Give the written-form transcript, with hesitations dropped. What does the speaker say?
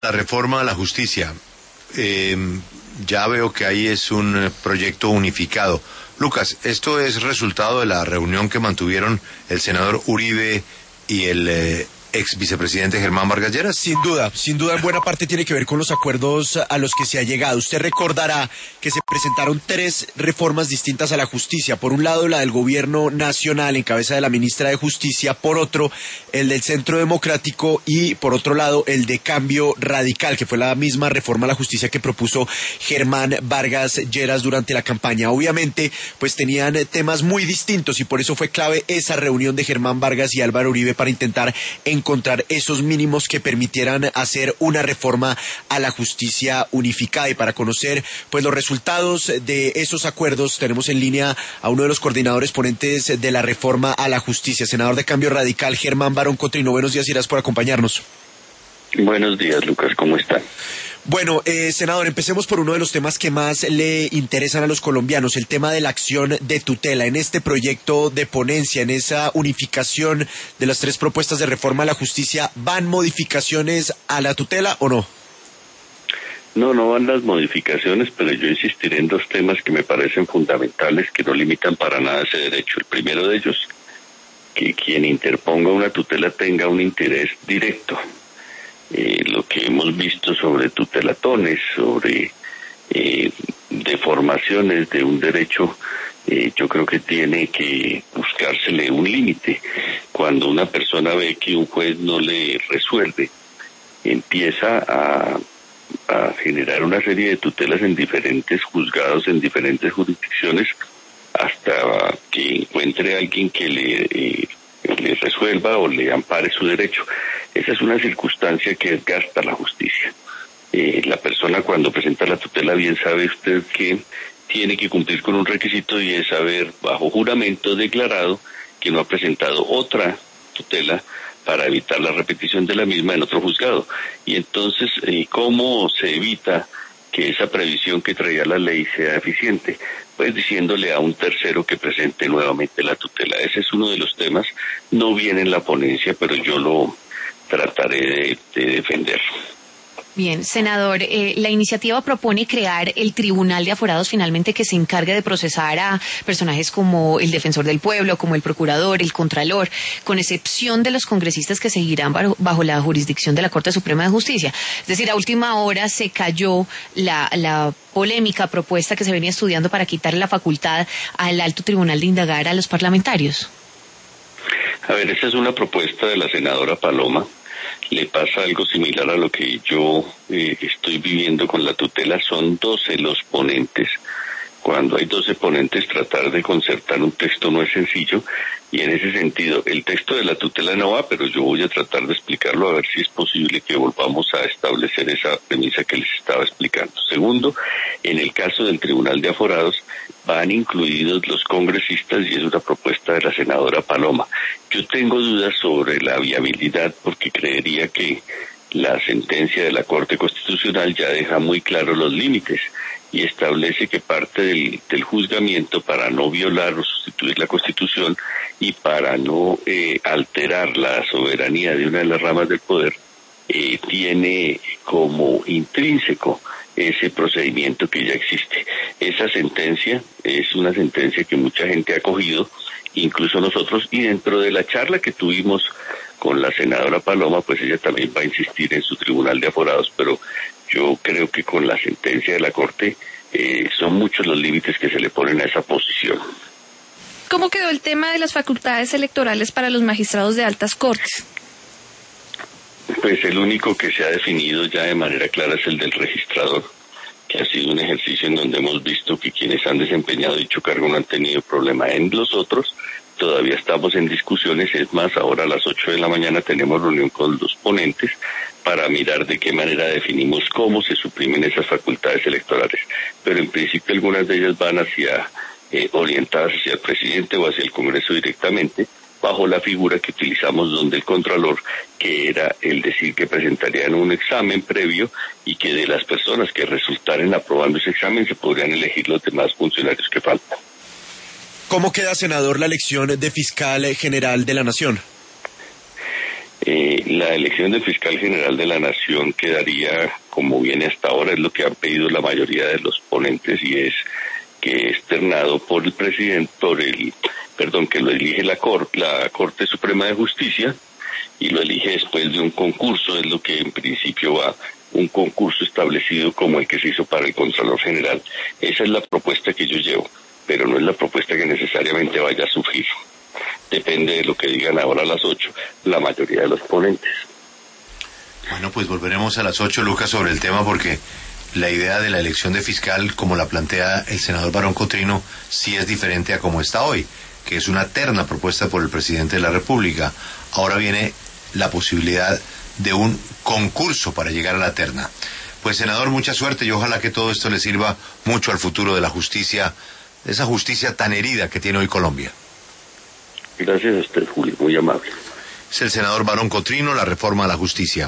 La reforma a la justicia. Ya veo que ahí es un proyecto unificado. Lucas, ¿esto es resultado de la reunión que mantuvieron el senador Uribe y el ex vicepresidente Germán Vargas Lleras? Sin duda, en buena parte tiene que ver con los acuerdos a los que se ha llegado. Usted recordará que se presentaron 3 reformas distintas a la justicia. Por un lado, la del gobierno nacional en cabeza de la ministra de Justicia. Por otro, el del Centro Democrático. Y por otro lado, el de Cambio Radical, que fue la misma reforma a la justicia que propuso Germán Vargas Lleras durante la campaña. Obviamente, pues tenían temas muy distintos y por eso fue clave esa reunión de Germán Vargas y Álvaro Uribe para intentar encontrar esos mínimos que permitieran hacer una reforma a la justicia unificada. Y para conocer pues los resultados de esos acuerdos tenemos en línea a uno de los coordinadores ponentes de la reforma a la justicia, senador de Cambio Radical, Germán Barón Cotrino. Buenos días y gracias por acompañarnos. Buenos días, Lucas, ¿cómo están? Bueno, senador, empecemos por uno de los temas que más le interesan a los colombianos, el tema de la acción de tutela. En este proyecto de ponencia, en esa unificación de las 3 propuestas de reforma a la justicia, ¿van modificaciones a la tutela o no? No van las modificaciones, pero yo insistiré en 2 temas que me parecen fundamentales, que no limitan para nada ese derecho. El primero de ellos, que quien interponga una tutela tenga un interés directo. Lo que hemos visto sobre tutelatones, sobre deformaciones de un derecho, yo creo que tiene que buscársele un límite. Cuando una persona ve que un juez no le resuelve, empieza a generar una serie de tutelas en diferentes juzgados, en diferentes jurisdicciones, hasta que encuentre a alguien que le resuelva o le ampare su derecho. Esa es una circunstancia que desgasta la justicia. La persona cuando presenta la tutela, bien sabe usted que tiene que cumplir con un requisito, y es haber bajo juramento declarado que no ha presentado otra tutela para evitar la repetición de la misma en otro juzgado. Y entonces, ¿cómo se evita que esa previsión que traía la ley sea eficiente? Pues diciéndole a un tercero que presente nuevamente la tutela. Ese es uno de los temas, no viene en la ponencia, pero yo lo trataré de defender. Bien, senador, la iniciativa propone crear el Tribunal de Aforados finalmente, que se encargue de procesar a personajes como el Defensor del Pueblo, como el Procurador, el Contralor, con excepción de los congresistas que seguirán bajo la jurisdicción de la Corte Suprema de Justicia. Es decir, a última hora se cayó la polémica propuesta que se venía estudiando para quitarle la facultad al Alto Tribunal de indagar a los parlamentarios. A ver, esa es una propuesta de la senadora Paloma. Le pasa algo similar a lo que yo estoy viviendo con la tutela. Son 12 los ponentes. Cuando hay 12 ponentes, tratar de concertar un texto no es sencillo, y en ese sentido el texto de la tutela no va, pero yo voy a tratar de explicarlo, a ver si es posible que volvamos a establecer esa premisa que les estaba explicando. Segundo, en el caso del Tribunal de Aforados van incluidos los congresistas, y es una propuesta de la senadora Paloma. Yo tengo dudas sobre la viabilidad, porque creería que la sentencia de la Corte Constitucional ya deja muy claros los límites y establece que parte del juzgamiento, para no violar o sustituir la Constitución y para no alterar la soberanía de una de las ramas del poder, tiene como intrínseco ese procedimiento que ya existe. Esa sentencia es una sentencia que mucha gente ha acogido, incluso nosotros, y dentro de la charla que tuvimos con la senadora Paloma, pues ella también va a insistir en su Tribunal de Aforados, pero yo creo que con la sentencia de la Corte son muchos los límites que se le ponen a esa posición. ¿Cómo quedó el tema de las facultades electorales para los magistrados de altas cortes? Pues el único que se ha definido ya de manera clara es el del registrador, que ha sido un ejercicio en donde hemos visto que quienes han desempeñado dicho cargo no han tenido problema. En los otros todavía estamos en discusiones. Es más, ahora a las 8 de la mañana tenemos reunión con los ponentes para mirar de qué manera definimos cómo se suprimen esas facultades electorales. Pero en principio algunas de ellas van orientadas hacia el presidente o hacia el Congreso directamente, bajo la figura que utilizamos donde el Contralor, que era el decir que presentarían un examen previo y que de las personas que resultaran aprobando ese examen se podrían elegir los demás funcionarios que faltan. ¿Cómo queda, senador, la elección de fiscal general de la Nación? La elección del fiscal general de la Nación quedaría como viene hasta ahora, es lo que han pedido la mayoría de los ponentes, y es que es ternado por el presidente, que lo elige la Corte Suprema de Justicia, y lo elige después de un concurso, es lo que en principio va, un concurso establecido como el que se hizo para el Contralor General. Esa es la propuesta que yo llevo, pero no es la propuesta que necesariamente vaya a surgir. Depende de lo que digan ahora a las 8 la mayoría de los ponentes. Bueno, pues volveremos a las 8, Lucas, sobre el tema, porque la idea de la elección de fiscal, como la plantea el senador Barón Cotrino, sí es diferente a como está hoy, que es una terna propuesta por el presidente de la República. Ahora viene la posibilidad de un concurso para llegar a la terna. Pues, senador, mucha suerte y ojalá que todo esto le sirva mucho al futuro de la justicia, esa justicia tan herida que tiene hoy Colombia. Gracias a usted, Julio, muy amable. Es el senador Barón Cotrino, la reforma a la justicia.